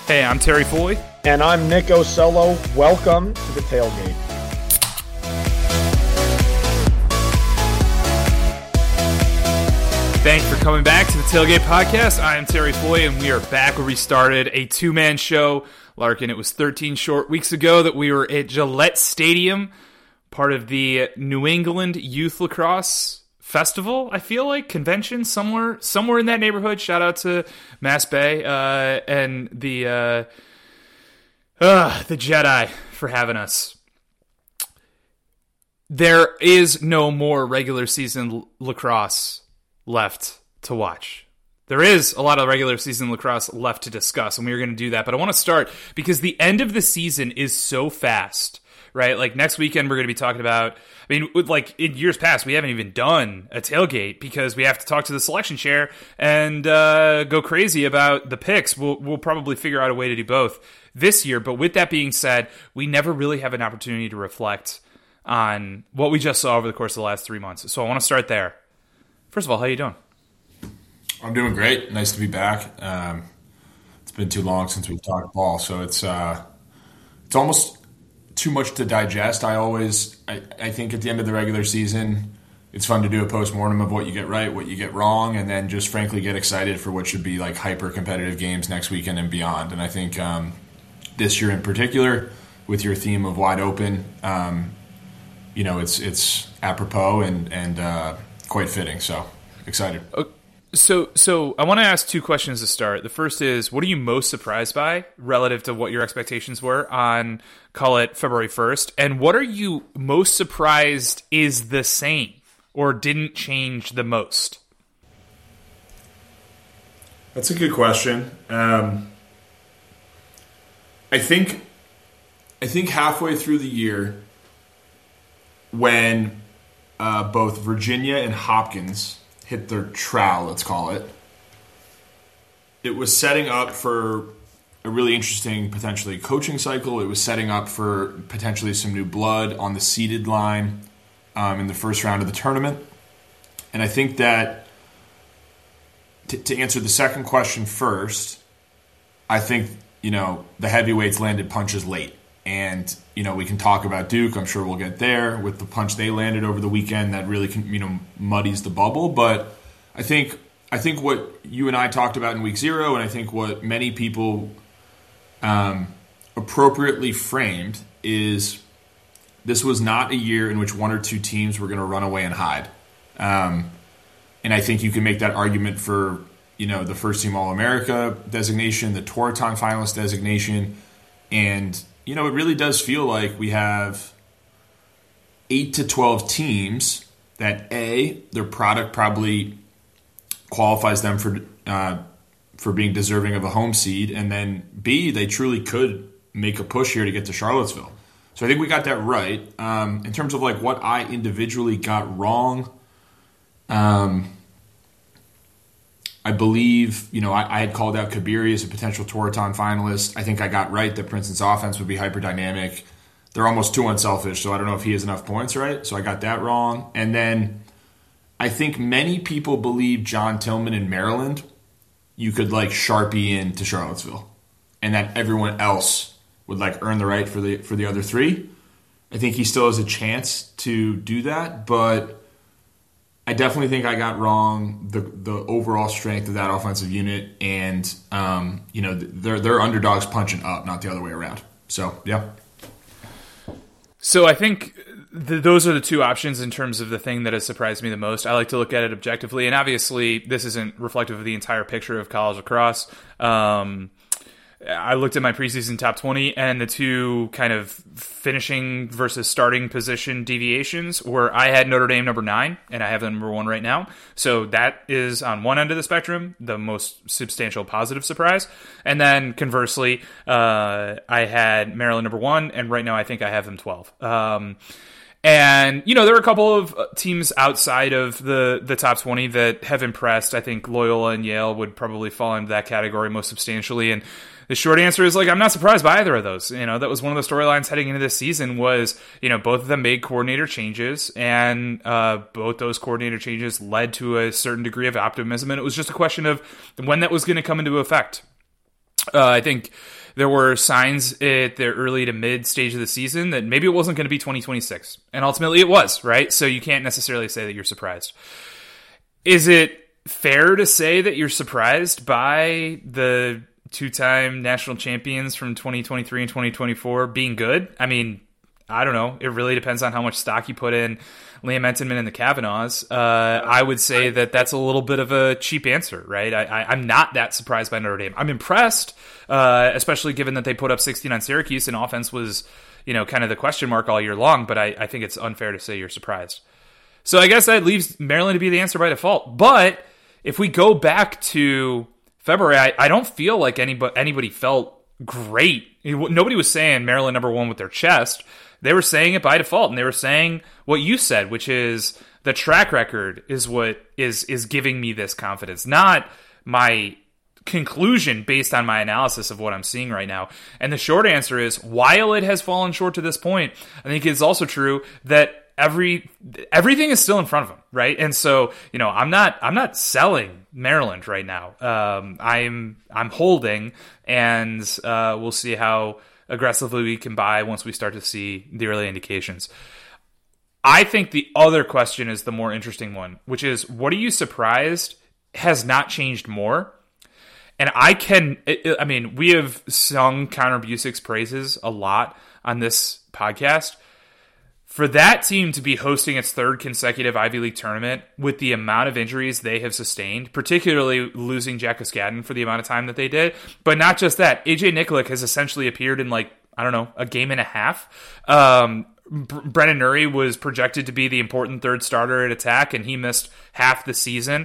Hey, I'm Terry Foy. And I'm Nick Ocello. Welcome to the Tailgate. Thanks for coming back to the Tailgate Podcast. I am Terry Foy, and we are back where we started a two-man show. Larkin, it was 13 short weeks ago that we were at Gillette Stadium, part of the New England Youth Lacrosse Festival, I feel like, convention, somewhere in that neighborhood. Shout out to Mass Bay and the Jedi for having us. There is no more regular season lacrosse left to watch. There is a lot of regular season lacrosse left to discuss, and we are going to do that. But I want to start because the end of the season is so fast, right? Like next weekend, we're going to be talking about, like in years past, we haven't even done a tailgate because we have to talk to the selection chair and go crazy about the picks. We'll probably figure out a way to do both this year. But with that being said, we never really have an opportunity to reflect on what we just saw over the course of the last 3 months. So I want to start there. First of all, how you doing? I'm doing great. Nice to be back. It's been too long since we've talked ball, so it's almost too much to digest. I think at the end of the regular season, it's fun to do a postmortem of what you get right, what you get wrong, and then just frankly get excited for what should be like hyper-competitive games next weekend and beyond. And I think this year in particular, with your theme of wide open, it's apropos and quite fitting. So excited. So I want to ask two questions to start. The first is, what are you most surprised by relative to what your expectations were on, call it, February 1st? And what are you most surprised is the same or didn't change the most? That's a good question. I think halfway through the year, when both Virginia and Hopkins hit their trowel, let's call it, it was setting up for a really interesting, potentially, coaching cycle. It was setting up for potentially some new blood on the seeded line in the first round of the tournament. And I think that to answer the second question first, I think, the heavyweights landed punches late. And, we can talk about Duke. I'm sure we'll get there with the punch they landed over the weekend that really, muddies the bubble. But I think what you and I talked about in week 0, and I think what many people appropriately framed, is this was not a year in which one or two teams were going to run away and hide. And I think you can make that argument for, the first team All-America designation, the Tewaaraton finalist designation, and it really does feel like we have 8 to 12 teams that, A, their product probably qualifies them for being deserving of a home seed, and then, B, they truly could make a push here to get to Charlottesville. So I think we got that right. In terms of like what I individually got wrong, I believe, I had called out Kabiri as a potential Tewaaraton finalist. I think I got right that Princeton's offense would be hyper-dynamic. They're almost too unselfish, so I don't know if he has enough points, right? So I got that wrong. And then I think many people believe John Tillman in Maryland, you could Sharpie into Charlottesville, and that everyone else would earn the right for the other three. I think he still has a chance to do that, but I definitely think I got wrong the overall strength of that offensive unit, and they're underdogs punching up, not the other way around. So yeah. So I think those are the two options in terms of the thing that has surprised me the most. I like to look at it objectively, and obviously this isn't reflective of the entire picture of college lacrosse. I looked at my preseason top 20, and the two kind of finishing versus starting position deviations were I had Notre Dame number 9, and I have them number 1 right now. So that is on one end of the spectrum, the most substantial positive surprise. And then conversely, I had Maryland number 1, and right now I think I have them 12. And, there are a couple of teams outside of the top 20 that have impressed. I think Loyola and Yale would probably fall into that category most substantially. And the short answer is, I'm not surprised by either of those. That was one of the storylines heading into this season was, both of them made coordinator changes, and both those coordinator changes led to a certain degree of optimism. And it was just a question of when that was going to come into effect. I think there were signs at the early to mid stage of the season that maybe it wasn't going to be 2026. And ultimately it was, right? So you can't necessarily say that you're surprised. Is it fair to say that you're surprised by the two-time national champions from 2023 and 2024 being good? I mean, I don't know. It really depends on how much stock you put in Liam Entenmann and the Kavanaughs. I would say that that's a little bit of a cheap answer, right? I'm not that surprised by Notre Dame. I'm impressed, especially given that they put up 16 on Syracuse and offense was, kind of the question mark all year long, but I think it's unfair to say you're surprised. So I guess that leaves Maryland to be the answer by default. But if we go back to February, I don't feel like anybody felt great. Nobody was saying Maryland number one with their chest. They were saying it by default, and they were saying what you said, which is the track record is what is giving me this confidence, not my conclusion based on my analysis of what I'm seeing right now. And the short answer is, while it has fallen short to this point, I think it's also true that everything is still in front of them, right? And so, I'm not selling Maryland right now. I'm holding, and we'll see how aggressively we can buy once we start to see the early indications. I think the other question is the more interesting one, which is, what are you surprised has not changed more? And we have sung Connor Busick's praises a lot on this podcast. For that team to be hosting its third consecutive Ivy League tournament with the amount of injuries they have sustained, particularly losing Jack O'Scadden for the amount of time that they did, but not just that, AJ Nikolic has essentially appeared in a game and a half. Brennan Nuri was projected to be the important third starter at attack, and he missed half the season.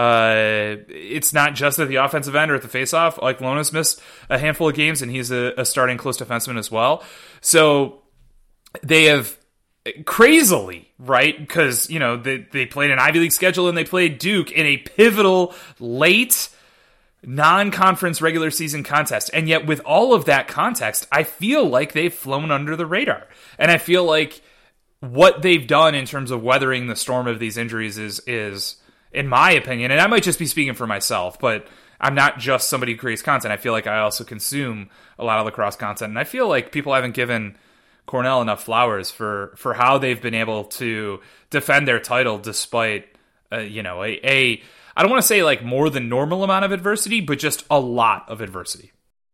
It's not just at the offensive end or at the faceoff. Like, Lonas missed a handful of games, and he's a starting close defenseman as well. So they have crazily, right? Because, they played an Ivy League schedule and they played Duke in a pivotal late non-conference regular season contest. And yet with all of that context, I feel like they've flown under the radar. And I feel like what they've done in terms of weathering the storm of these injuries is, in my opinion, and I might just be speaking for myself, but I'm not just somebody who creates content. I feel like I also consume a lot of lacrosse content. And I feel like people haven't given Cornell enough flowers for how they've been able to defend their title despite I don't want to say like more than normal amount of adversity, but just a lot of adversity.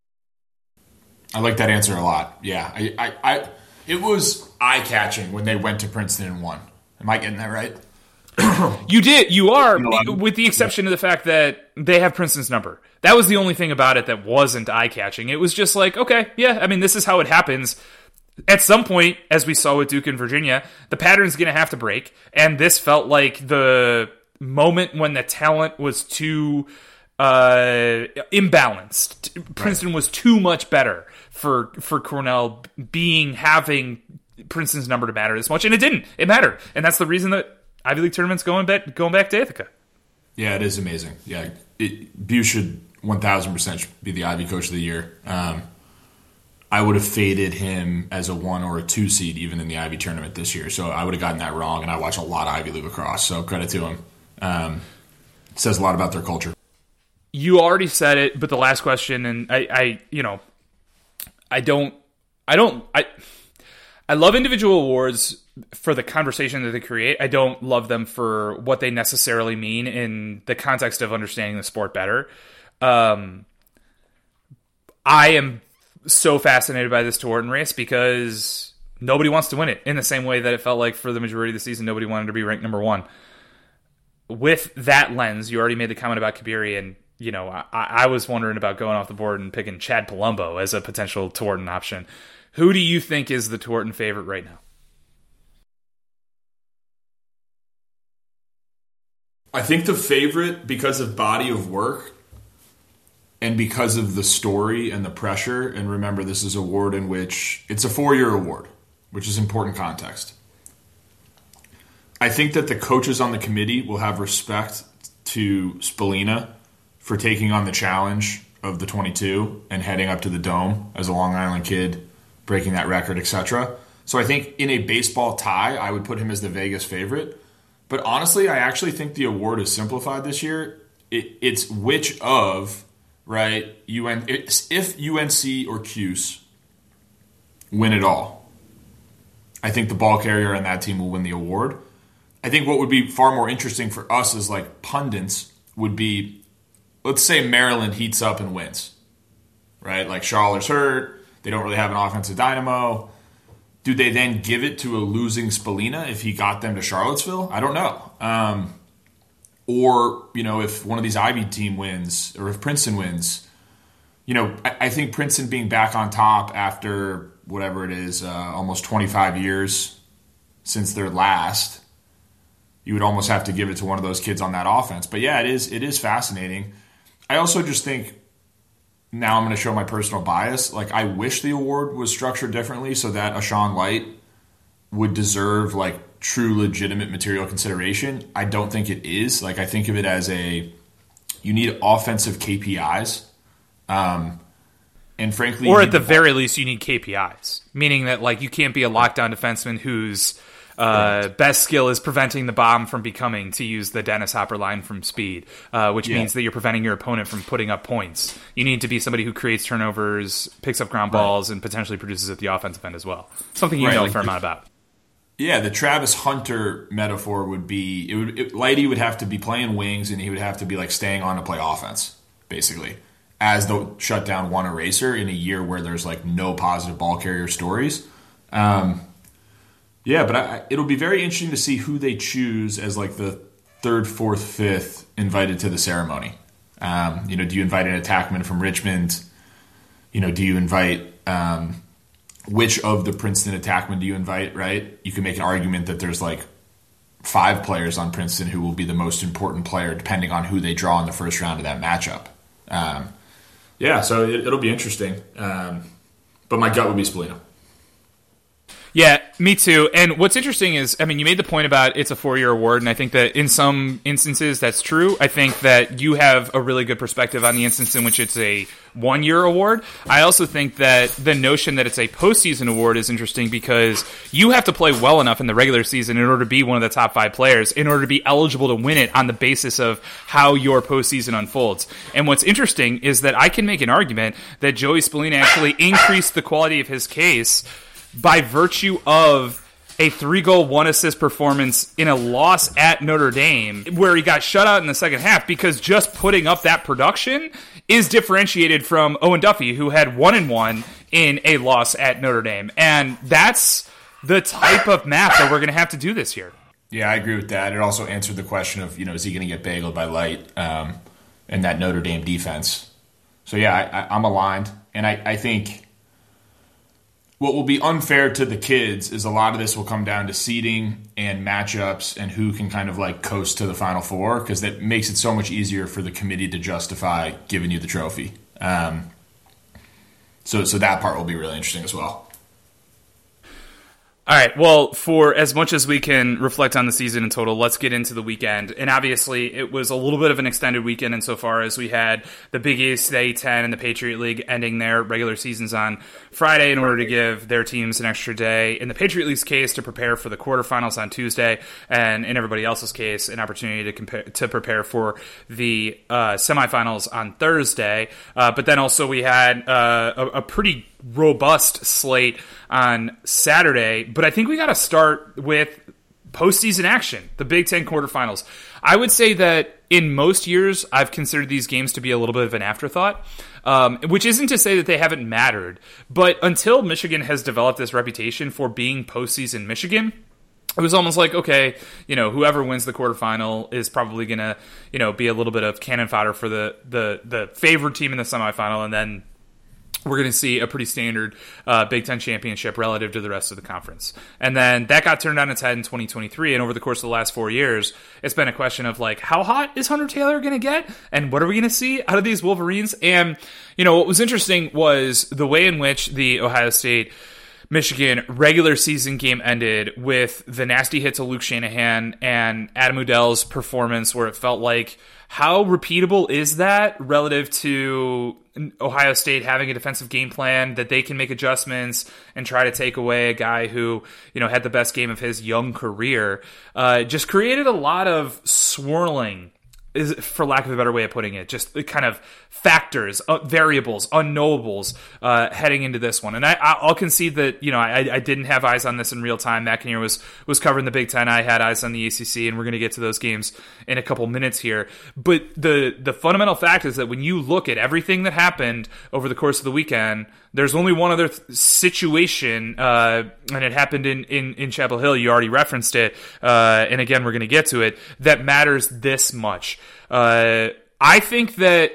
I like that answer a lot. Yeah, it was eye-catching when they went to Princeton and won. Am I getting that right? You did. You are, with the exception of the fact that they have Princeton's number. That was the only thing about it that wasn't eye-catching. It was just like, okay, yeah, this is how it happens. At some point, as we saw with Duke and Virginia, the pattern's going to have to break, and this felt like the moment when the talent was too imbalanced. Princeton was too much better for Cornell having Princeton's number to matter this much, and it didn't. It mattered, and that's the reason that Ivy League tournament's going back to Ithaca. Yeah, it is amazing. Yeah, Buse should 1,000% be the Ivy Coach of the Year. I would have faded him as a 1 or a 2 seed even in the Ivy tournament this year. So I would have gotten that wrong, and I watch a lot of Ivy League lacrosse, so credit to him. It says a lot about their culture. You already said it, but the last question, and I love individual awards for the conversation that they create. I don't love them for what they necessarily mean in the context of understanding the sport better. I am so fascinated by this Tewaaraton race because nobody wants to win it in the same way that it felt like for the majority of the season nobody wanted to be ranked number 1. With that lens, you already made the comment about Kabiri, and I was wondering about going off the board and picking Chad Palumbo as a potential Tewaaraton option. Who do you think is the Tewaaraton favorite right now? I think the favorite, because of body of work and because of the story and the pressure, and remember, this is an award in which it's a 4-year award, which is important context. I think that the coaches on the committee will have respect to Spallina for taking on the challenge of the 22 and heading up to the Dome as a Long Island kid, breaking that record, etc. So I think in a baseball tie, I would put him as the Vegas favorite. But honestly, I actually think the award is simplified this year. It's which of right? If UNC or Cuse win it all, I think the ball carrier on that team will win the award. I think what would be far more interesting for us as like pundits would be, let's say Maryland heats up and wins, right? Like Charlotte's hurt. They don't really have an offensive dynamo. Do they then give it to a losing Spallina if he got them to Charlottesville? I don't know. Or, if one of these Ivy team wins, or if Princeton wins, I think Princeton being back on top after whatever it is, almost 25 years since their last, you would almost have to give it to one of those kids on that offense. But yeah, it is fascinating. I also just think, now I'm going to show my personal bias. Like, I wish the award was structured differently so that a Sean Light would deserve like true legitimate material consideration. I don't think it is. Like, I think of it as you need offensive KPIs. And frankly, or at the very least, you need KPIs, meaning that like you can't be a lockdown defenseman whose best skill is preventing the bomb from becoming, to use the Dennis Hopper line from Speed, which means that you're preventing your opponent from putting up points. You need to be somebody who creates turnovers, picks up ground balls, and potentially produces at the offensive end as well. Something you know a fair amount about. Yeah, the Travis Hunter metaphor would be, Lighty would have to be playing wings, and he would have to be like staying on to play offense, basically, as the shutdown one eraser in a year where there's like no positive ball carrier stories. Yeah, but it'll be very interesting to see who they choose as like the third, fourth, fifth invited to the ceremony. Do you invite an attackman from Richmond? Do you invite which of the Princeton attackmen do you invite? Right? You can make an argument that there's like 5 players on Princeton who will be the most important player, depending on who they draw in the first round of that matchup. So it'll be interesting. But my gut would be Spallina. Yeah, me too. And what's interesting is, you made the point about it's a 4-year award, and I think that in some instances that's true. I think that you have a really good perspective on the instance in which it's a 1-year award. I also think that the notion that it's a postseason award is interesting because you have to play well enough in the regular season in order to be one of the top 5 players, in order to be eligible to win it on the basis of how your postseason unfolds. And what's interesting is that I can make an argument that Joey Spallina actually increased the quality of his case by virtue of a 3-goal, 1-assist performance in a loss at Notre Dame, where he got shut out in the second half, because just putting up that production is differentiated from Owen Duffy, who had 1-1 in a loss at Notre Dame. And that's the type of math that we're going to have to do this year. Yeah, I agree with that. It also answered the question of, is he going to get bageled by Light in that Notre Dame defense? So yeah, I'm aligned. And I think what will be unfair to the kids is a lot of this will come down to seeding and matchups and who can kind of like coast to the Final Four, because that makes it so much easier for the committee to justify giving you the trophy. So that part will be really interesting as well. All right, well, for as much as we can reflect on the season in total, let's get into the weekend. And obviously, it was a little bit of an extended weekend insofar as we had the Big East A-10 and the Patriot League ending their regular seasons on Friday in order to give their teams an extra day, in the Patriot League's case, to prepare for the quarterfinals on Tuesday, and in everybody else's case, an opportunity to prepare for the semifinals on Thursday. But then also we had a pretty robust slate on Saturday, but I think we got to start with postseason action, the Big Ten quarterfinals. I would say that in most years, I've considered these games to be a little bit of an afterthought, which isn't to say that they haven't mattered, but until Michigan has developed this reputation for being postseason Michigan, it was almost like, okay, whoever wins the quarterfinal is probably going to, be a little bit of cannon fodder for the favored team in the semifinal, and then we're going to see a pretty standard Big Ten championship relative to the rest of the conference. And then that got turned on its head in 2023, and over the course of the last 4 years, it's been a question of, like, how hot is Hunter Taylor going to get, and what are we going to see out of these Wolverines? And, what was interesting was the way in which the Ohio State Michigan regular season game ended with the nasty hit to Luke Shanahan and Adam Udell's performance, where it felt like, how repeatable is that relative to Ohio State having a defensive game plan that they can make adjustments and try to take away a guy who, had the best game of his young career? Just created a lot of swirling is, for lack of a better way of putting it, just the kind of factors, variables, unknowables heading into this one. And I'll concede that, I didn't have eyes on this in real time. Matt Kinnear was covering the Big Ten. I had eyes on the ACC, and we're going to get to those games in a couple minutes here. But the fundamental fact is that when you look at everything that happened over the course of the weekend, there's only one other situation, and it happened in Chapel Hill. You already referenced it, and again, we're going to get to it, that matters this much. I think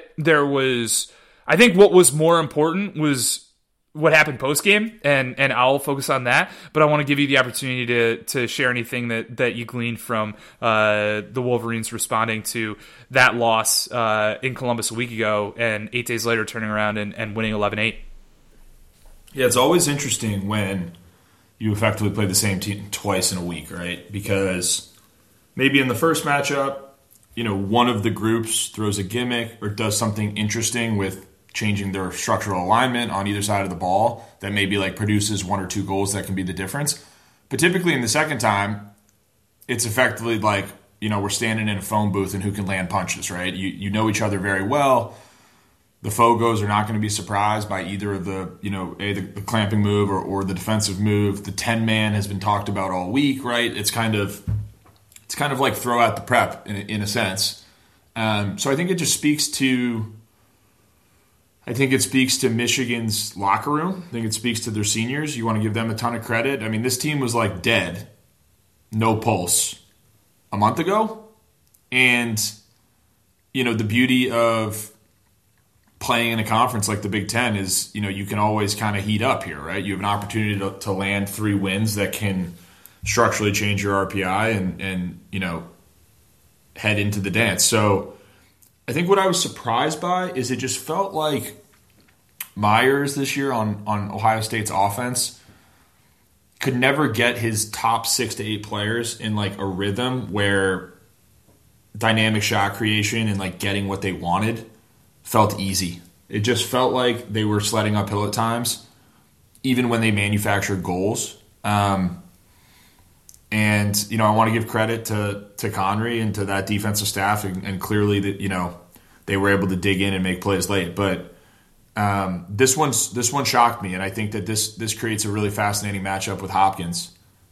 what was more important was what happened post-game, and I'll focus on that, but I want to give you the opportunity to share anything that you gleaned from the Wolverines responding to that loss in Columbus a week ago, and 8 days later turning around and winning 11-8. Yeah, it's always interesting when you effectively play the same team twice in a week, right? Because maybe in the first matchup, one of the groups throws a gimmick or does something interesting with changing their structural alignment on either side of the ball that maybe produces 1 or 2 goals that can be the difference. But typically in the second time, it's effectively we're standing in a phone booth and who can land punches, right? You know each other very well. The Fogos are not going to be surprised by either of the, the clamping move or the defensive move. The 10-man has been talked about all week, right? It's kind of like throw out the prep in a sense. So I think it just speaks to Michigan's locker room. I think it speaks to their seniors. You want to give them a ton of credit. I mean, this team was dead, no pulse a month ago. And, the beauty of playing in a conference like the Big Ten is, you can always kind of heat up here, right? You have an opportunity to land 3 wins that can structurally change your RPI and head into the dance. So I think what I was surprised by is it just felt like Myers this year on Ohio State's offense could never get his top 6 to 8 players in a rhythm where dynamic shot creation and getting what they wanted felt easy. It just felt like they were sledding uphill at times, even when they manufactured goals. And, I want to give credit to Connery and to that defensive staff, and clearly that, they were able to dig in and make plays late. But this one shocked me, and I think that this creates a really fascinating matchup with Hopkins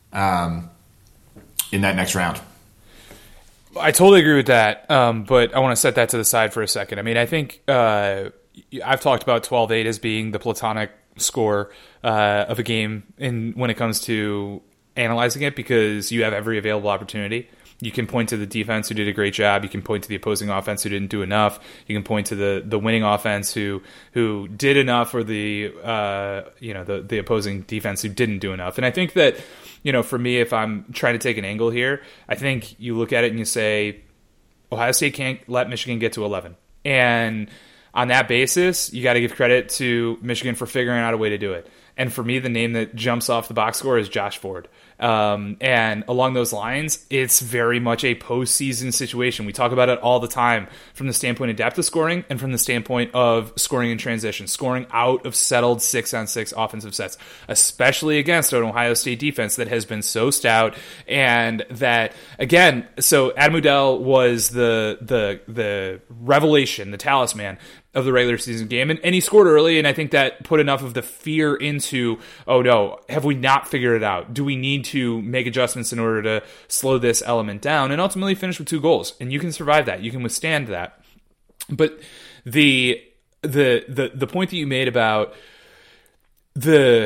in that next round. I totally agree with that, but I want to set that to the side for a second. I mean, I think I've talked about 12-8 as being the platonic score of a game when it comes to analyzing it, because you have every available opportunity. You can point to the defense who did a great job. You can point to the opposing offense who didn't do enough. You can point to the winning offense who did enough, or the opposing defense who didn't do enough. And I think that, for me, if I'm trying to take an angle here, I think you look at it and you say, Ohio State can't let Michigan get to 11. And on that basis, you got to give credit to Michigan for figuring out a way to do it. And for me, the name that jumps off the box score is Josh Ford. And along those lines, it's very much a postseason situation. We talk about it all the time from the standpoint of depth of scoring and from the standpoint of scoring in transition, scoring out of settled 6-on-6 offensive sets, especially against an Ohio State defense that has been so stout. And that, again, so Adam Udell was the revelation, the talisman of the regular season game. And he scored early, and I think that put enough of the fear into, oh no, have we not figured it out? Do we need to make adjustments in order to slow this element down? And ultimately finish with 2 goals. And you can survive that. You can withstand that. But the point that you made about so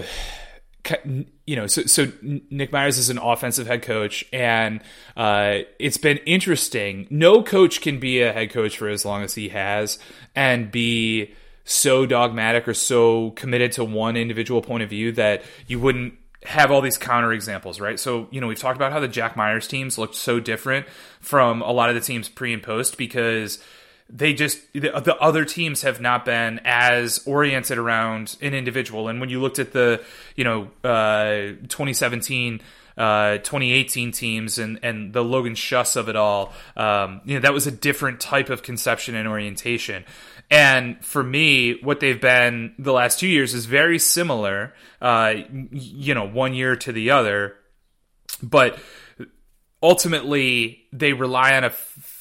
Nick Myers is an offensive head coach, and it's been interesting. No coach can be a head coach for as long as he has and be so dogmatic or so committed to one individual point of view that you wouldn't have all these counter examples, right? So, we've talked about how the Jack Myers teams looked so different from a lot of the teams pre and post, because the other teams have not been as oriented around an individual. And when you looked at the 2017 2018 teams and the Logan Schuss of it all, that was a different type of conception and orientation. And for me, what they've been the last 2 years is very similar, 1 year to the other, but ultimately they rely on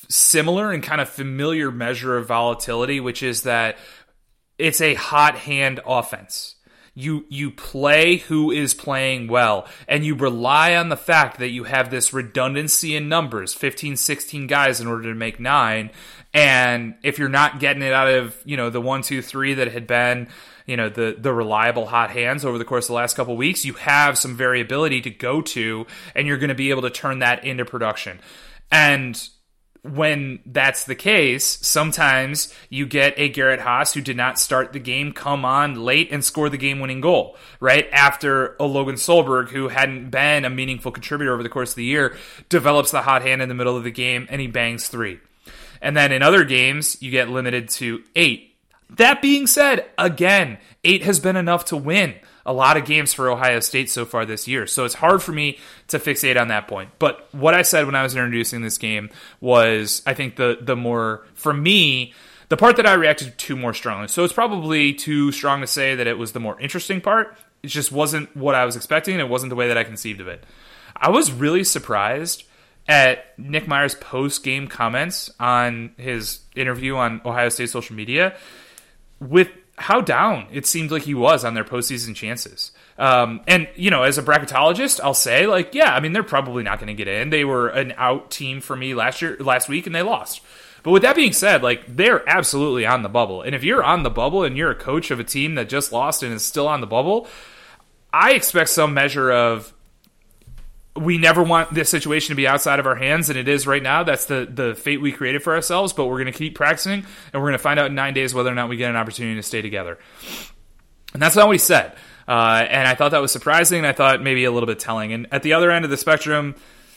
similar and kind of familiar measure of volatility, which is that it's a hot hand offense. You play who is playing well, and you rely on the fact that you have this redundancy in numbers, 15, 16 guys in order to make 9. And if you're not getting it out of, the 1, 2, 3 that had been, the reliable hot hands over the course of the last couple of weeks, you have some variability to go to, and you're going to be able to turn that into production. And when that's the case, sometimes you get a Garrett Haas who did not start the game come on late and score the game-winning goal, right? After a Logan Solberg, who hadn't been a meaningful contributor over the course of the year, develops the hot hand in the middle of the game and he bangs 3. And then in other games, you get limited to 8. That being said, again, 8 has been enough to win a lot of games for Ohio State so far this year. So it's hard for me to fixate on that point. But what I said when I was introducing this game was, I think the more, for me, the part that I reacted to more strongly. So it's probably too strong to say that it was the more interesting part. It just wasn't what I was expecting. It wasn't the way that I conceived of it. I was really surprised at Nick Meyer's post-game comments on his interview on Ohio State social media with how down it seemed like he was on their postseason chances. And, as a bracketologist, I'll say, they're probably not going to get in. They were an out team for me last week, and they lost. But with that being said, they're absolutely on the bubble. And if you're on the bubble and you're a coach of a team that just lost and is still on the bubble, I expect some measure of, we never want this situation to be outside of our hands, and it is right now. That's the fate we created for ourselves, but we're going to keep practicing, and we're going to find out in 9 days whether or not we get an opportunity to stay together. And that's not what he said. And I thought that was surprising, and I thought maybe a little bit telling. And at the other end of the spectrum,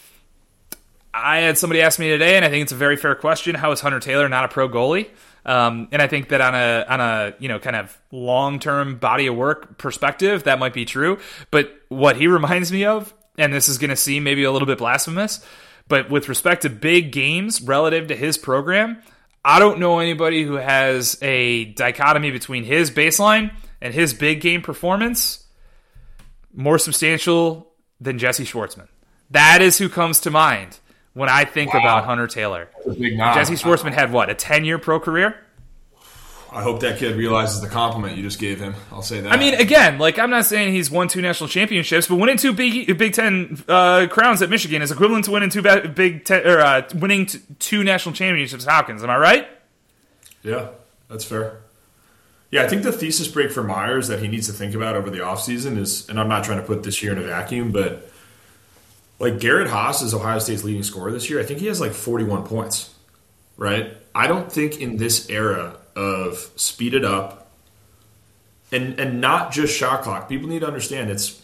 I had somebody ask me today, and I think it's a very fair question, how is Hunter Taylor not a pro goalie? And I think that on a kind of long-term body of work perspective, that might be true. But what he reminds me of, and this is going to seem maybe a little bit blasphemous, but with respect to big games relative to his program, I don't know anybody who has a dichotomy between his baseline and his big game performance more substantial than Jesse Schwartzman. That is who comes to mind when I think about Hunter Taylor. Jesse Schwartzman had, a 10-year pro career? I hope that kid realizes the compliment you just gave him. I'll say that. I mean, again, I'm not saying he's won 2 national championships, but winning 2 Big Ten crowns at Michigan is equivalent to winning winning 2 national championships at Hopkins. Am I right? Yeah, that's fair. Yeah, I think the thesis break for Myers that he needs to think about over the offseason is, and I'm not trying to put this year in a vacuum, but Garrett Haas is Ohio State's leading scorer this year. I think he has 41 points, right? I don't think in this era of speed it up and not just shot clock. People need to understand it's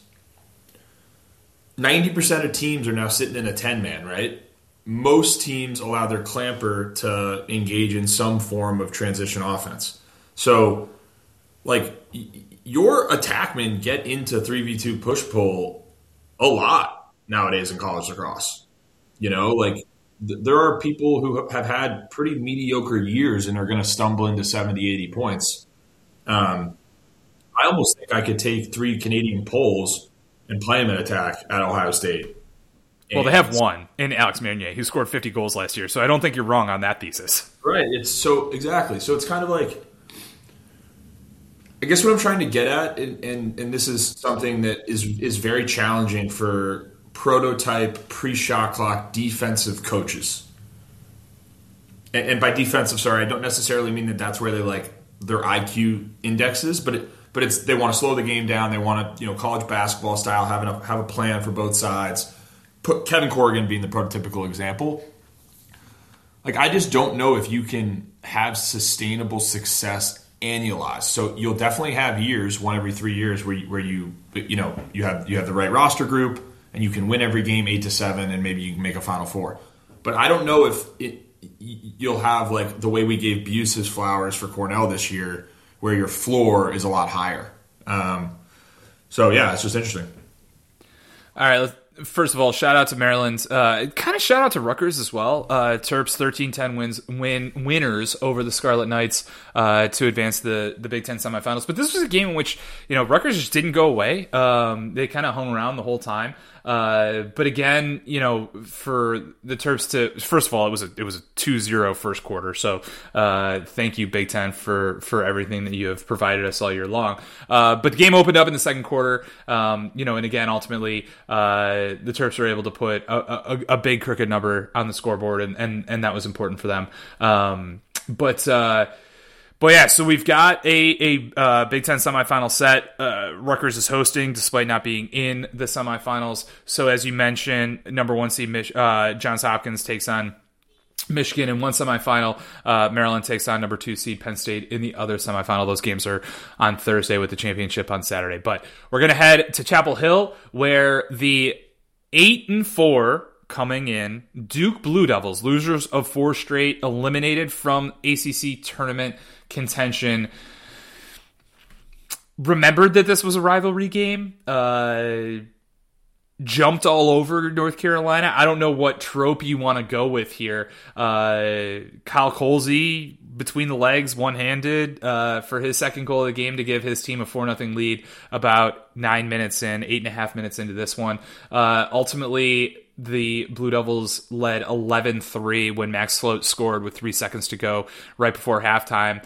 90% of teams are now sitting in a 10-man, right? Most teams allow their clamper to engage in some form of transition offense. So, your attackmen get into 3v2 push-pull a lot nowadays in college lacrosse. There are people who have had pretty mediocre years and are going to stumble into 70, 80 points. I almost think I could take 3 Canadian Poles and play them in attack at Ohio State. Well, they have one in Alex Meunier, who scored 50 goals last year, so I don't think you're wrong on that thesis. Right. Exactly. So it's kind of I guess what I'm trying to get at, and this is something that is very challenging for prototype pre-shot clock defensive coaches. And by defensive, sorry, I don't necessarily mean that that's where they their IQ indexes, but it's they want to slow the game down. They want to college basketball style have a plan for both sides. Put Kevin Corrigan being the prototypical example. I just don't know if you can have sustainable success annualized. So you'll definitely have years, 1 every 3 years, where you have the right roster group. And you can win every game 8-7, and maybe you can make a Final Four. But I don't know if you'll have the way we gave Buse his flowers for Cornell this year, where your floor is a lot higher. So yeah, it's just interesting. All right, first of all, shout out to Maryland. Kind of shout out to Rutgers as well. Terps 13-10 winners over the Scarlet Knights to advance the Big Ten semifinals. But this was a game in which Rutgers just didn't go away. They kind of hung around the whole time. But again, for the Terps to, first of all, it was a 2-0 first quarter. So thank you, Big Ten, for everything that you have provided us all year long. But the game opened up in the second quarter. And again, ultimately, the Terps were able to put a big crooked number on the scoreboard, and that was important for them. But yeah, so we've got a Big Ten semifinal set. Rutgers is hosting despite not being in the semifinals. So as you mentioned, number 1 seed Johns Hopkins takes on Michigan in one semifinal. Maryland takes on number 2 seed Penn State in the other semifinal. Those games are on Thursday with the championship on Saturday. But we're going to head to Chapel Hill, where the 8-4 coming in Duke Blue Devils, losers of 4 straight, eliminated from ACC tournament contention, remembered that this was a rivalry game, jumped all over North Carolina. I don't know what trope you want to go with here. Kyle Colsey between the legs, one-handed, for his second goal of the game to give his team a 4-0 lead about 9 minutes in, 8.5 minutes into this one. Ultimately, the Blue Devils led 11-3 when Max Float scored with 3 seconds to go right before halftime.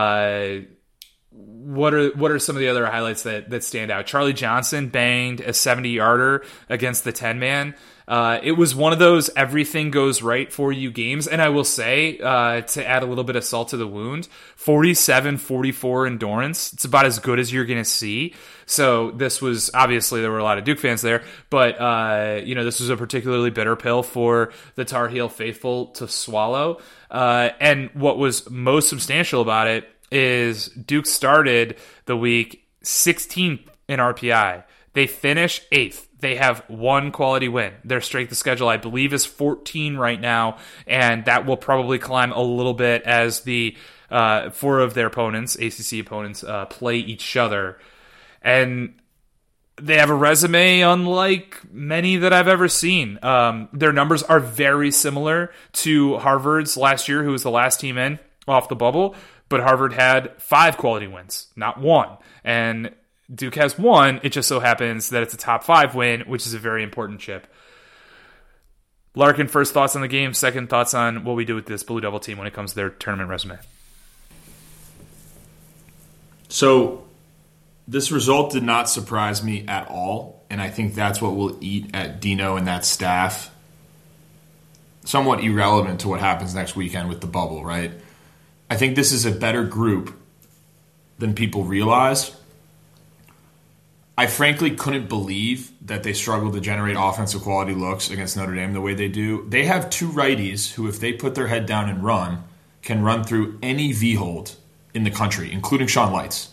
What are some of the other highlights that stand out? Charlie Johnson banged a 70-yarder against the 10-man. It was one of those everything goes right for you games. And I will say, to add a little bit of salt to the wound, 47-44 endurance. It's about as good as you're going to see. So this was, obviously there were a lot of Duke fans there, but this was a particularly bitter pill for the Tar Heel faithful to swallow. And what was most substantial about it is Duke started the week 16th in RPI. They finish 8th. They have 1 quality win. Their strength of schedule, I believe, is 14 right now, and that will probably climb a little bit as the 4 of their opponents, ACC opponents, play each other. And they have a resume unlike many that I've ever seen. Their numbers are very similar to Harvard's last year, who was the last team in off the bubble, but Harvard had 5 quality wins, not 1. And Duke has 1. It just so happens that it's a top 5 win, which is a very important chip. Larkin, first thoughts on the game, second thoughts on what we do with this Blue Devil team when it comes to their tournament resume. So this result did not surprise me at all, and I think that's what will eat at Dino and that staff. Somewhat irrelevant to what happens next weekend with the bubble, right? I think this is a better group than people realize. I frankly couldn't believe that they struggled to generate offensive quality looks against Notre Dame the way they do. They have 2 righties who, if they put their head down and run, can run through any V-hold in the country, including Sean Lights.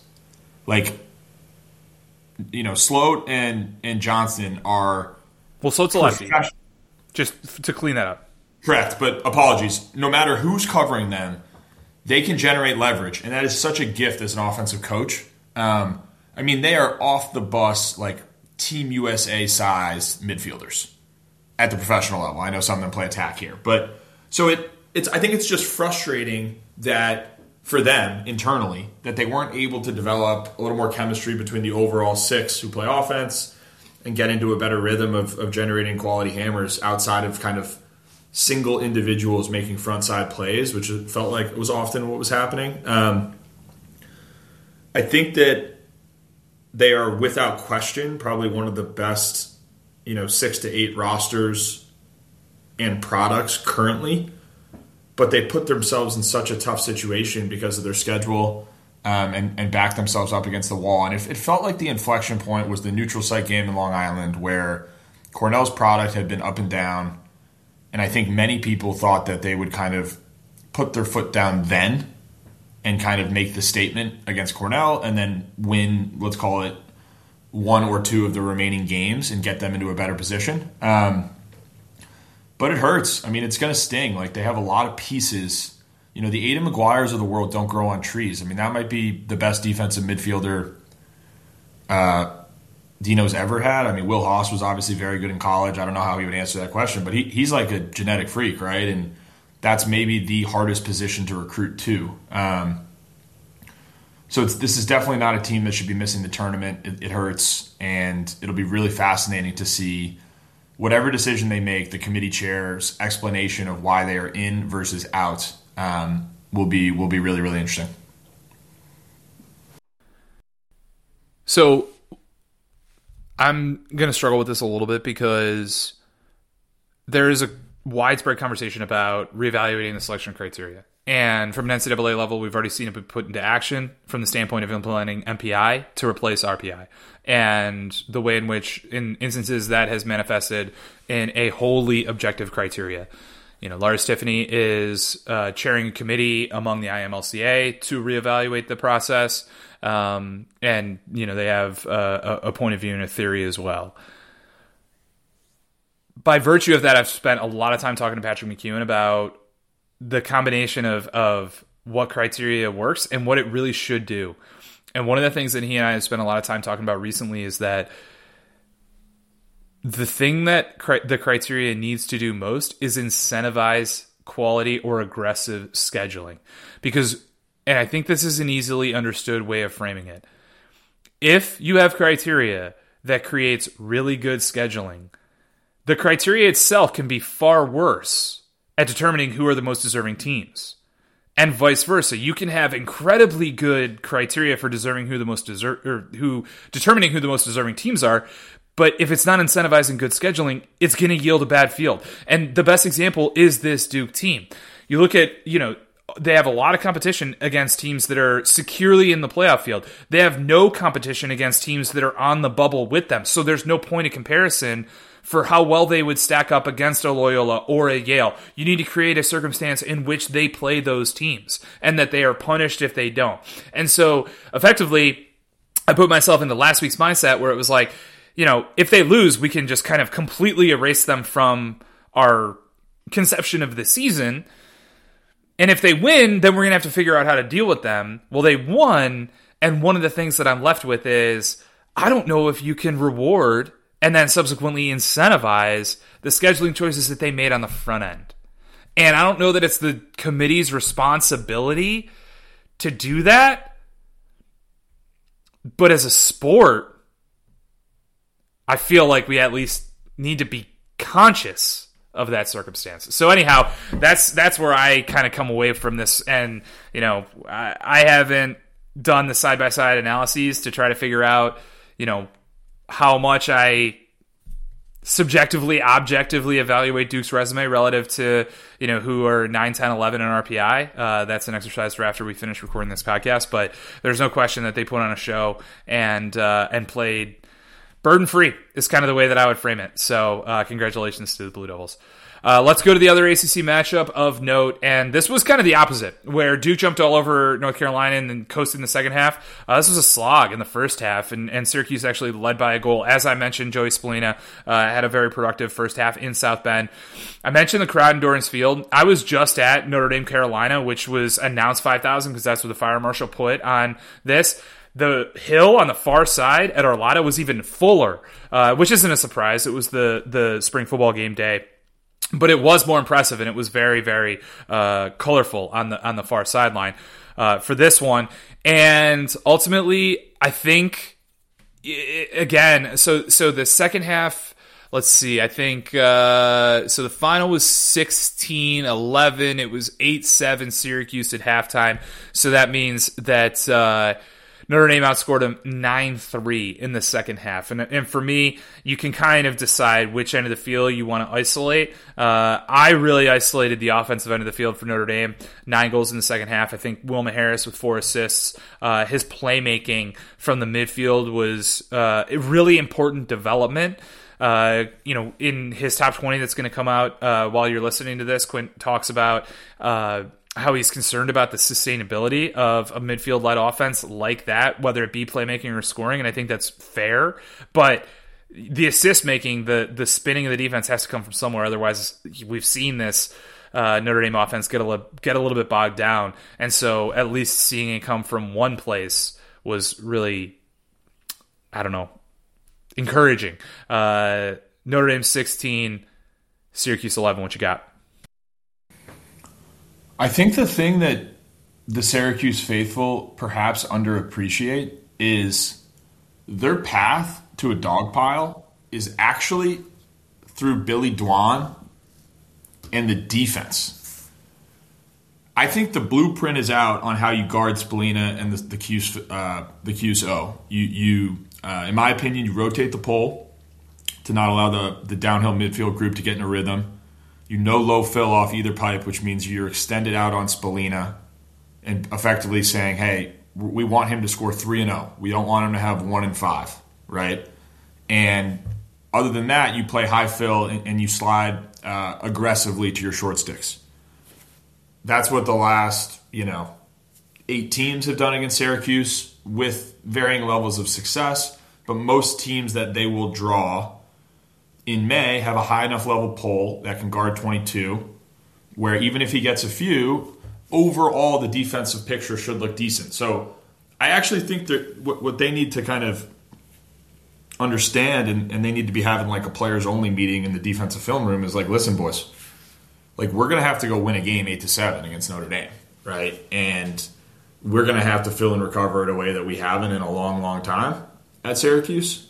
Sloat and Johnson are... Well, Sloat's a lefty. Just to clean that up. Correct, but apologies. No matter who's covering them, they can generate leverage, and that is such a gift as an offensive coach. They are off the bus, like Team USA-sized midfielders at the professional level. I know some of them play attack here. But so I think it's just frustrating that for them internally that they weren't able to develop a little more chemistry between the overall 6 who play offense and get into a better rhythm of generating quality hammers outside of kind of single individuals making frontside plays, which it felt like was often what was happening. I think that they are, without question, probably one of the best, 6 to 8 rosters and products currently. But they put themselves in such a tough situation because of their schedule and backed themselves up against the wall. And it felt like the inflection point was the neutral site game in Long Island, where Cornell's product had been up and down. And I think many people thought that they would kind of put their foot down then and kind of make the statement against Cornell and then win, let's call it, 1 or 2 of the remaining games and get them into a better position. But it hurts. It's going to sting. They have a lot of pieces. The Aidan Maguires of the world don't grow on trees. That might be the best defensive midfielder Dino's ever had. I mean, Will Haas was obviously very good in college. I don't know how he would answer that question, but he's like a genetic freak, right? And that's maybe the hardest position to recruit too. So this is definitely not a team that should be missing the tournament. It hurts, and it'll be really fascinating to see whatever decision they make. The committee chair's explanation of why they are in versus out will be really, really interesting. So I'm going to struggle with this a little bit because there is a widespread conversation about reevaluating the selection criteria. And from an NCAA level, we've already seen it be put into action from the standpoint of implementing MPI to replace RPI. And the way in which, in instances, that has manifested in a wholly objective criteria. Lars Tiffany is chairing a committee among the IMLCA to reevaluate the process. And, they have a point of view and a theory as well. By virtue of that, I've spent a lot of time talking to Patrick McEwen about the combination of what criteria works and what it really should do. And one of the things that he and I have spent a lot of time talking about recently is that the thing that the criteria needs to do most is incentivize quality or aggressive scheduling. And I think this is an easily understood way of framing it. If you have criteria that creates really good scheduling, the criteria itself can be far worse at determining who are the most deserving teams. And vice versa. You can have incredibly good criteria for determining who the most deserving teams are, but if it's not incentivizing good scheduling, it's going to yield a bad field. And the best example is this Duke team. You look at, they have a lot of competition against teams that are securely in the playoff field. They have no competition against teams that are on the bubble with them. So there's no point of comparison for how well they would stack up against a Loyola or a Yale. You need to create a circumstance in which they play those teams and that they are punished if they don't. And so effectively, I put myself into last week's mindset where it was like, if they lose, we can just kind of completely erase them from our conception of the season. And if they win, then we're going to have to figure out how to deal with them. Well, they won, and one of the things that I'm left with is, I don't know if you can reward and then subsequently incentivize the scheduling choices that they made on the front end. And I don't know that it's the committee's responsibility to do that, but as a sport, I feel like we at least need to be conscious of that circumstance. So anyhow, that's where I kind of come away from this. And, I haven't done the side-by-side analyses to try to figure out, how much I subjectively, objectively evaluate Duke's resume relative to, who are 9, 10, 11 in RPI. That's an exercise for after we finish recording this podcast. But there's no question that they put on a show and played burden-free is kind of the way that I would frame it. So congratulations to the Blue Devils. Let's go to the other ACC matchup of note, and this was kind of the opposite, where Duke jumped all over North Carolina and then coasted in the second half. This was a slog in the first half, and Syracuse actually led by a goal. As I mentioned, Joey Spallina had a very productive first half in South Bend. I mentioned the crowd in Dorrance Field. I was just at Notre Dame, Carolina, which was announced 5,000 because that's what the fire marshal put on this. The hill on the far side at Arlada was even fuller, which isn't a surprise. It was the spring football game day. But it was more impressive, and it was very, very colorful on the far sideline for this one. And ultimately, I think, again, so the second half, let's see, I think, so the final was 16-11. It was 8-7 Syracuse at halftime. So that means that Notre Dame outscored them 9-3 in the second half. And for me, you can kind of decide which end of the field you want to isolate. I really isolated the offensive end of the field for Notre Dame. 9 goals in the second half. I think Wilma Harris with 4 assists. His playmaking from the midfield was a really important development. In his top 20 that's going to come out while you're listening to this, Quint talks about how he's concerned about the sustainability of a midfield-led offense like that, whether it be playmaking or scoring, and I think that's fair. But the assist-making, the spinning of the defense has to come from somewhere. Otherwise, we've seen this Notre Dame offense get a little bit bogged down. And so at least seeing it come from one place was really, I don't know, encouraging. Notre Dame 16, Syracuse 11. What you got? I think the thing that the Syracuse faithful perhaps underappreciate is their path to a dog pile is actually through Billy Dwan and the defense. I think the blueprint is out on how you guard Spallina and the QSO. You in my opinion, you rotate the pole to not allow the downhill midfield group to get in a rhythm. You low fill off either pipe, which means you're extended out on Spallina and effectively saying, hey, we want him to score 3-0. We don't want him to have 1-5, right? And other than that, you play high fill and you slide aggressively to your short sticks. That's what the last, 8 teams have done against Syracuse with varying levels of success. But most teams that they will draw in May have a high enough level pole that can guard 22, where even if he gets a few, overall the defensive picture should look decent. So I actually think that what they need to kind of understand, and they need to be having like a players-only meeting in the defensive film room, is like, listen, boys, like we're going to have to go win a game 8-7 against Notre Dame, right? And we're going to have to fill and recover in a way that we haven't in a long, long time at Syracuse.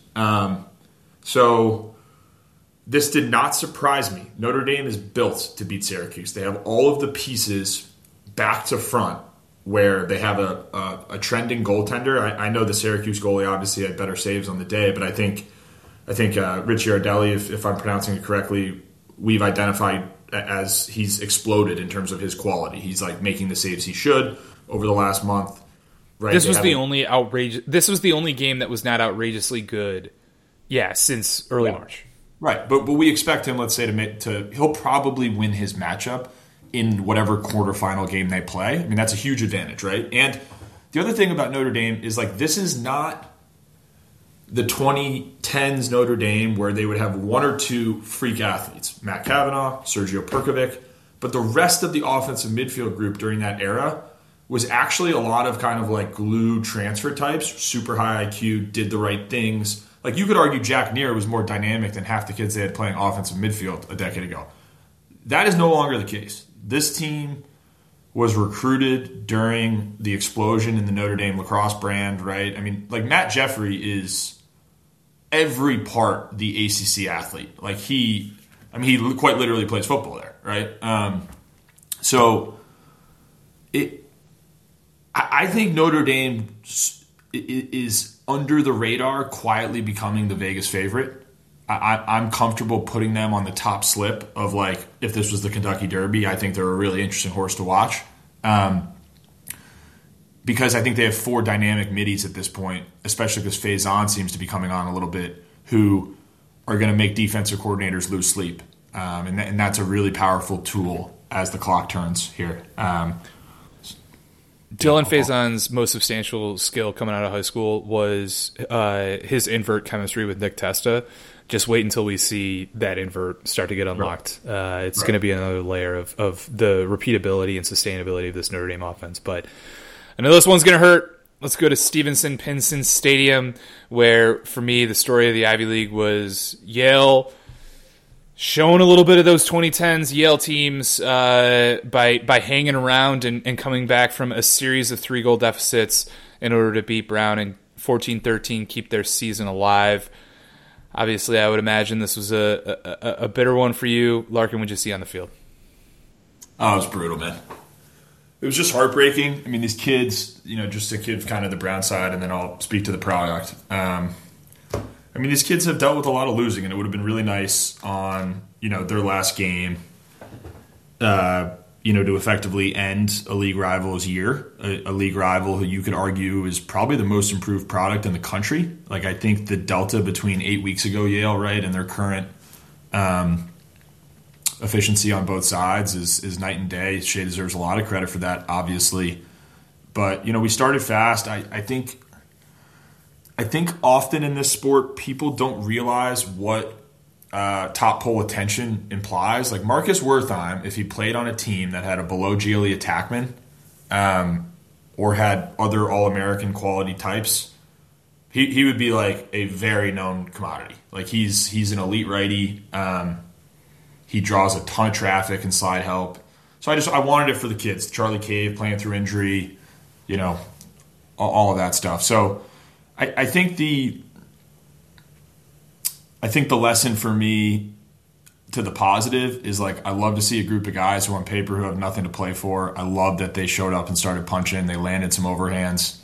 So this did not surprise me. Notre Dame is built to beat Syracuse. They have all of the pieces back to front where they have a trending goaltender. I know the Syracuse goalie obviously had better saves on the day, but I think Richie Ardelli, if I'm pronouncing it correctly, we've identified as he's exploded in terms of his quality. He's like making the saves he should over the last month. Right? This was the only game that was not outrageously good, since early March. Right, but we expect him, let's say, he'll probably win his matchup in whatever quarterfinal game they play. I mean, that's a huge advantage, right? And the other thing about Notre Dame is like this is not the 2010s Notre Dame where they would have one or two freak athletes, Matt Kavanaugh, Sergio Perkovic, but the rest of the offensive midfield group during that era was actually a lot of kind of like glue transfer types, super high IQ, did the right things. Like you could argue Jack Neer was more dynamic than half the kids they had playing offensive midfield a decade ago. That is no longer the case. This team was recruited during the explosion in the Notre Dame lacrosse brand, right? I mean, like Matt Jeffrey is every part the ACC athlete. Like he quite literally plays football there, right? I think Notre Dame is under the radar, quietly becoming the Vegas favorite. I'm comfortable putting them on the top slip of like, if this was the Kentucky Derby, I think they're a really interesting horse to watch. Because I think they have 4 dynamic middies at this point, especially because Faison seems to be coming on a little bit, who are going to make defensive coordinators lose sleep. And that's a really powerful tool as the clock turns here. Dylan Faison's most substantial skill coming out of high school was his invert chemistry with Nick Testa. Just wait until we see that invert start to get unlocked. It's going to be another layer of the repeatability and sustainability of this Notre Dame offense. But I know this one's going to hurt. Let's go to Stevenson-Pinson Stadium, where, for me, the story of the Ivy League was Yale showing a little bit of those 2010s Yale teams by hanging around and coming back from a series of 3-goal deficits in order to beat Brown in 14-13, keep their season alive. Obviously, I would imagine this was a bitter one for you. Larkin, what'd you see on the field? Oh, it was brutal, man. It was just heartbreaking. I mean, these kids, just to give kind of the Brown side, and then I'll speak to the product. I mean, these kids have dealt with a lot of losing, and it would have been really nice on, their last game, to effectively end a league rival's year, a league rival who you could argue is probably the most improved product in the country. Like, I think the delta between 8 weeks ago Yale, right, and their current efficiency on both sides is night and day. Shea deserves a lot of credit for that, obviously. But, we started fast. I think often in this sport, people don't realize what top pole attention implies. Like Marcus Wertheim, if he played on a team that had a below GLE attackman or had other All-American quality types, he would be like a very known commodity. Like he's an elite righty. He draws a ton of traffic and slide help. So I wanted it for the kids. Charlie Cave playing through injury, all of that stuff. So I think the lesson for me to the positive is like I love to see a group of guys who on paper who have nothing to play for. I love that they showed up and started punching. They landed some overhands.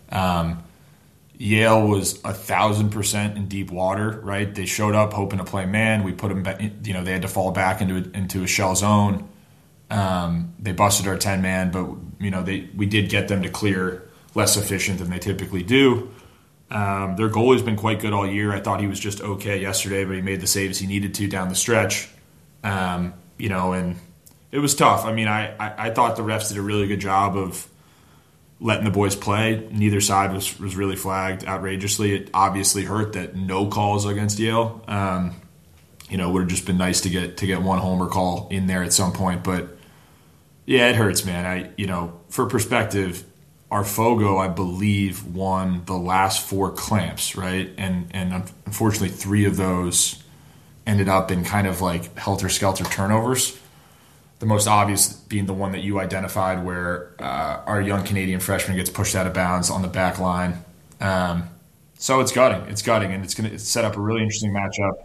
Yale was 1,000% in deep water, right? They showed up hoping to play man. We put them back, they had to fall back into a shell zone. They busted our 10-man, but we did get them to clear less efficient than they typically do. Their goalie's been quite good all year. I thought he was just okay yesterday, but he made the saves he needed to down the stretch. And it was tough. I mean, I thought the refs did a really good job of letting the boys play. Neither side was really flagged outrageously. It obviously hurt that no calls against Yale. Would have just been nice to get one homer call in there at some point. But yeah, it hurts, man. For perspective, our Fogo, I believe, won the last 4 clamps, right? And unfortunately, 3 of those ended up in kind of like helter-skelter turnovers. The most obvious being the one that you identified where our young Canadian freshman gets pushed out of bounds on the back line. So it's gutting, and it's going to set up a really interesting matchup,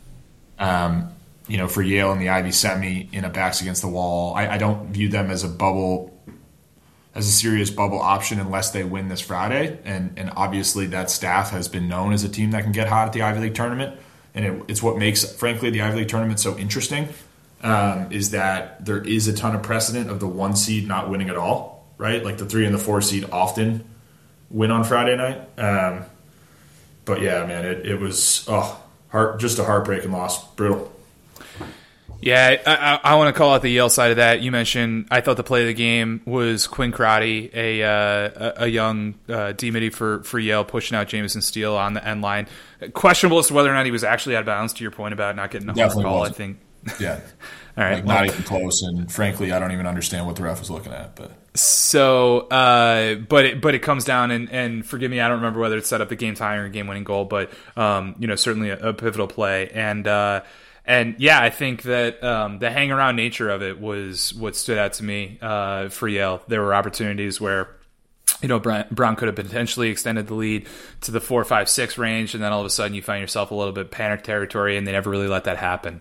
for Yale in the Ivy semi in a backs against the wall. I don't view them as a serious bubble option unless they win this Friday. And obviously that staff has been known as a team that can get hot at the Ivy League tournament. And it's what makes, frankly, the Ivy League tournament so interesting. Is that there is a ton of precedent of the 1 seed not winning at all, right? Like the 3 and the 4 seed often win on Friday night. But yeah, man, it was just a heartbreaking loss. Brutal. Yeah, I want to call out the Yale side of that. You mentioned I thought the play of the game was Quinn Crotty, a young D-midi for Yale, pushing out Jameson Steele on the end line. Questionable as to whether or not he was actually out of bounds, to your point about not getting a home call, I think. Yeah. All right. Not even close, and frankly, I don't even understand what the ref was looking at. But so, but it comes down, and forgive me, I don't remember whether it set up the game tying or game winning goal, but certainly a pivotal play, and yeah, I think that the hang around nature of it was what stood out to me for Yale. There were opportunities where Brown could have potentially extended the lead to the 4-5-6 range, and then all of a sudden you find yourself a little bit panic territory, and they never really let that happen.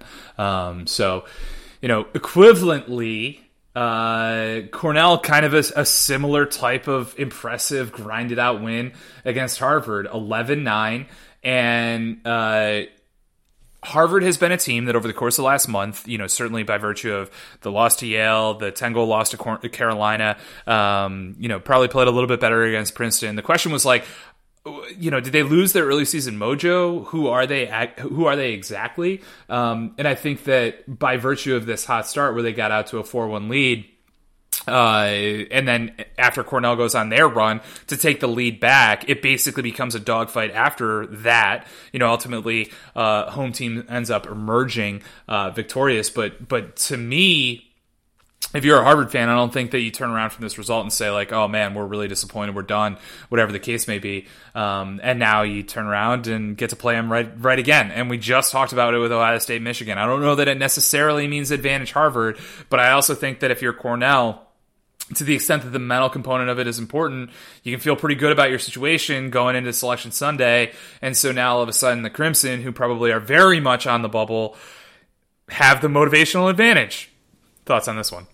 Equivalently, Cornell kind of a similar type of impressive grinded out win against Harvard, 11-9, and Harvard has been a team that over the course of the last month, certainly by virtue of the loss to Yale, the 10-goal loss to Carolina, probably played a little bit better against Princeton. The question was like, did they lose their early season mojo? Who are they exactly? And I think that by virtue of this hot start where they got out to a 4-1 lead, and then after Cornell goes on their run to take the lead back, it basically becomes a dogfight after that. Ultimately, home team ends up emerging victorious. But to me, if you're a Harvard fan, I don't think that you turn around from this result and say like, oh man, we're really disappointed, we're done, whatever the case may be. And now you turn around and get to play them right again. And we just talked about it with Ohio State, Michigan. I don't know that it necessarily means advantage Harvard, but I also think that if you're Cornell, to the extent that the mental component of it is important, you can feel pretty good about your situation going into Selection Sunday. And so now all of a sudden the Crimson, who probably are very much on the bubble, have the motivational advantage. Thoughts on this one?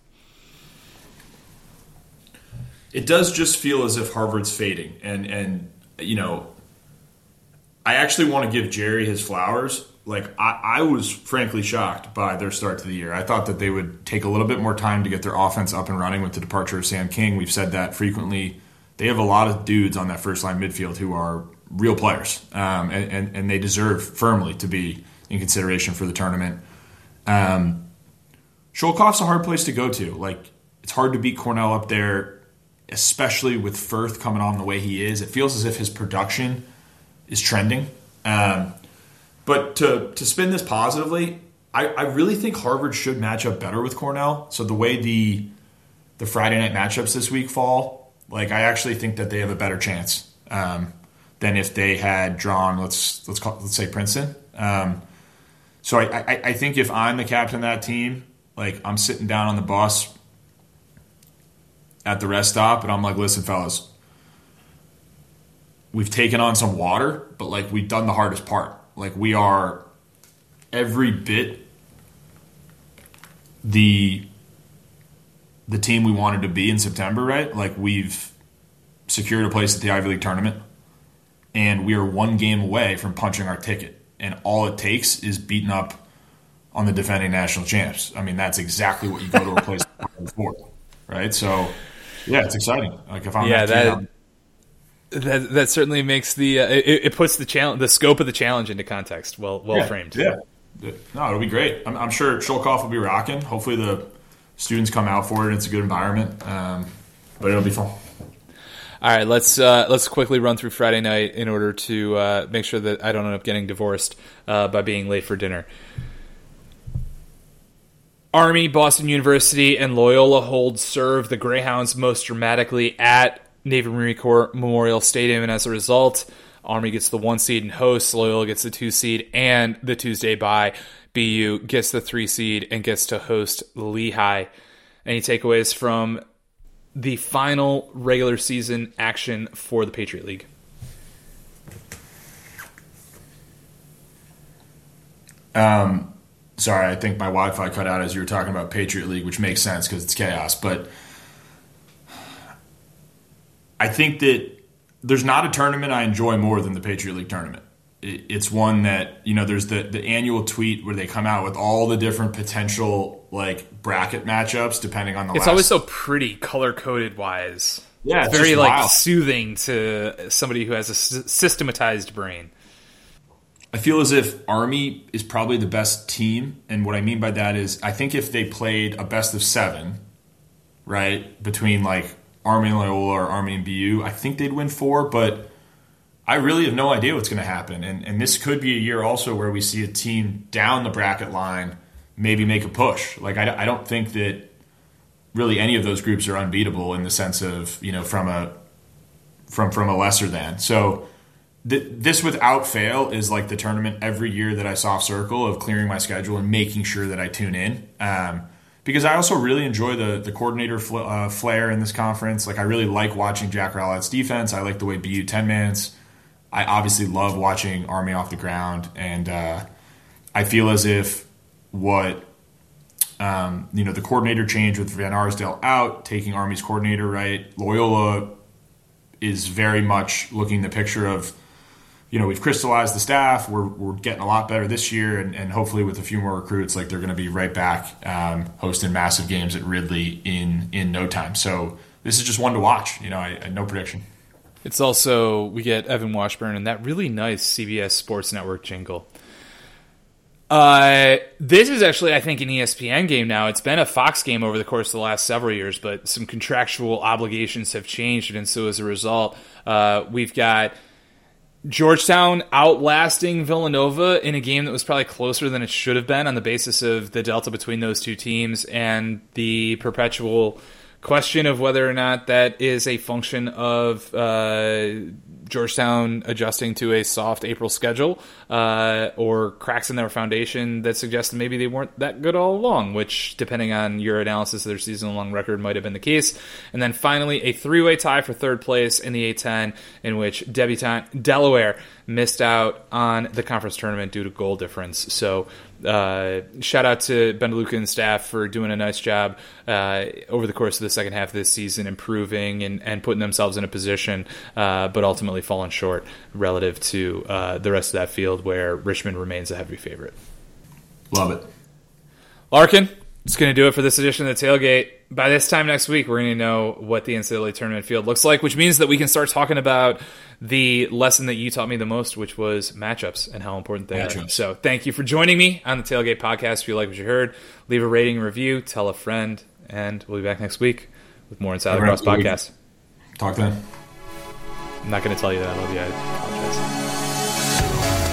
It does just feel as if Harvard's fading. And I actually want to give Jerry his flowers. Like, I was frankly shocked by their start to the year. I thought that they would take a little bit more time to get their offense up and running with the departure of Sam King. We've said that frequently. They have a lot of dudes on that first-line midfield who are real players, and they deserve firmly to be in consideration for the tournament. Sholkoff's a hard place to go to. Like, it's hard to beat Cornell up there, especially with Firth coming on the way he is. It feels as if his production is trending. But to spin this positively, I really think Harvard should match up better with Cornell. So the way the Friday night matchups this week fall, like I actually think that they have a better chance than than if they had drawn, let's say Princeton. So I think if I'm the captain of that team, like I'm sitting down on the bus at the rest stop and I'm like, listen, fellas, we've taken on some water, but like we've done the hardest part. Like we are every bit the team we wanted to be in September, right? Like we've secured a place at the Ivy League tournament, and we are one game away from punching our ticket. And all it takes is beating up on the defending national champs. I mean, that's exactly what you go to a place for, right? So, yeah, it's exciting. Like if I'm that certainly makes it puts the scope of the challenge into context. Well framed. Yeah. No, it'll be great. I'm sure Sholkoff will be rocking. Hopefully the students come out for it and it's a good environment. But it'll be fun. All right, let's quickly run through Friday night in order to make sure that I don't end up getting divorced by being late for dinner. Army, Boston University, and Loyola hold serve the Greyhounds most dramatically at Navy Marine Corps Memorial Stadium, and as a result, Army gets the 1 seed and hosts, Loyola gets the 2 seed and the Tuesday bye. BU gets the 3 seed and gets to host Lehigh. Any takeaways from the final regular season action for the Patriot League? Sorry, I think my Wi-Fi cut out as you were talking about Patriot League, which makes sense because it's chaos. But I think that there's not a tournament I enjoy more than the Patriot League tournament. It's one that, there's the annual tweet where they come out with all the different potential like bracket matchups depending on the It's always so pretty color-coded wise. Yeah, it's very like soothing to somebody who has a systematized brain. I feel as if Army is probably the best team, and what I mean by that is I think if they played a best of 7, right, between like Army and Loyola or Army and BU, I think they'd win 4, but I really have no idea what's going to happen. And this could be a year also where we see a team down the bracket line maybe make a push. Like I don't think that really any of those groups are unbeatable in the sense of, from a lesser than. So this without fail is like the tournament every year that I soft circle of clearing my schedule and making sure that I tune in. Because I also really enjoy the coordinator flair in this conference. Like I really like watching Jack Rowlett's defense. I like the way BU 10-mans. I obviously love watching Army off the ground. And I feel as if the coordinator change with Van Arsdale out, taking Army's coordinator, right? Loyola is very much looking the picture of, we've crystallized the staff. We're getting a lot better this year, and hopefully with a few more recruits, like they're going to be right back hosting massive games at Ridley in no time. So this is just one to watch. I no prediction. It's also, we get Evan Washburn and that really nice CBS Sports Network jingle. This is actually, I think, an ESPN game now. It's been a Fox game over the course of the last several years, but some contractual obligations have changed, and so as a result, we've got Georgetown outlasting Villanova in a game that was probably closer than it should have been on the basis of the delta between those two teams and the perpetual question of whether or not that is a function of Georgetown adjusting to a soft April schedule or cracks in their foundation that suggest that maybe they weren't that good all along, which, depending on your analysis of their season-long record, might have been the case. And then finally, a three-way tie for third place in the A-10 in which debutante Delaware missed out on the conference tournament due to goal difference. So shout out to Ben DeLuca and staff for doing a nice job over the course of the second half of this season, improving and putting themselves in a position, but ultimately falling short relative to the rest of that field where Richmond remains a heavy favorite. Love it. Larkin, it's going to do it for this edition of The Tailgate. By this time next week, we're going to know what the NCAA tournament field looks like, which means that we can start talking about the lesson that you taught me the most, which was matchups and how important they are. So thank you for joining me on the Tailgate Podcast. If you like what you heard, leave a rating and review, tell a friend, and we'll be back next week with more Inside Lacrosse Podcast. Talk then. I'm not going to tell you that. I love you. I apologize.